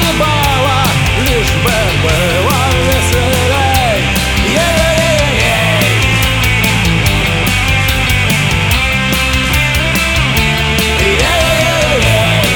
было, лишь бы было веселей. Ей-ей-ей-ей. Ей-ей-ей-ей.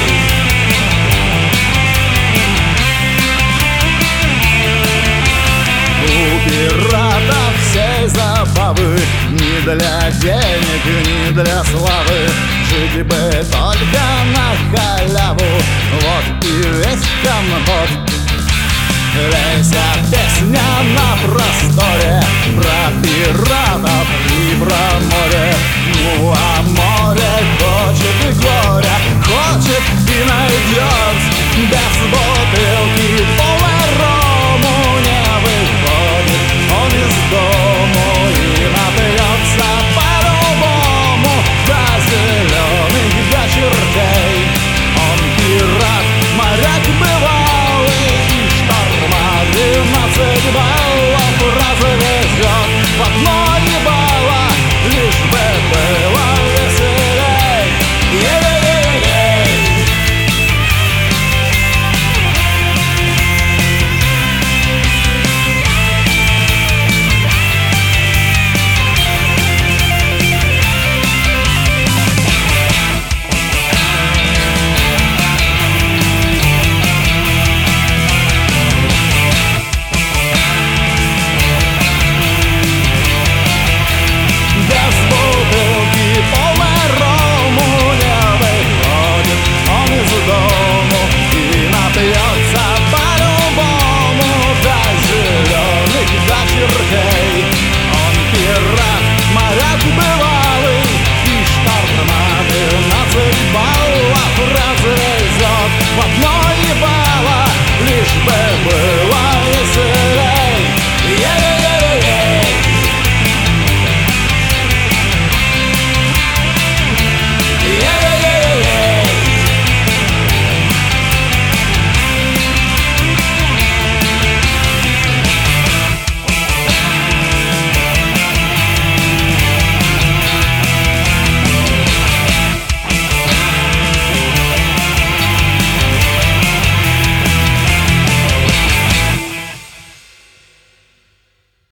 У пиратов всей забавы ни для денег, ни для славы. Жить бы только на халяву, вот и весь компот. Лейся песня на просторе про пиратов и про море. Ну а море хочет горя, хочет и найдет. Без бутылки